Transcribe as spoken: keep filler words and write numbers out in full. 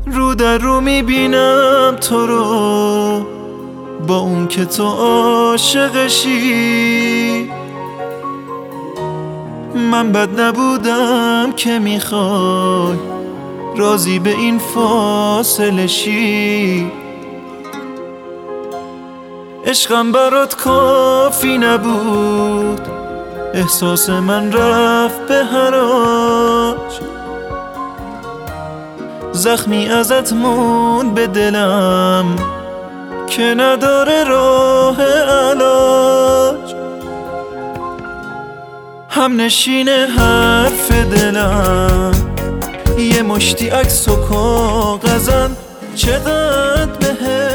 رو در رو میبینم تو رو با اون که تو عاشقشی. من بد نبودم که میخوای راضی به این فاصله شی. عشقم برات کافی نبود، احساس من رفت به حراج. زخمی ازت موند به دلم که نداره راه علاج. هم نشین حرف دلم یه مشتی عکس و کاغذن، چقدر بهت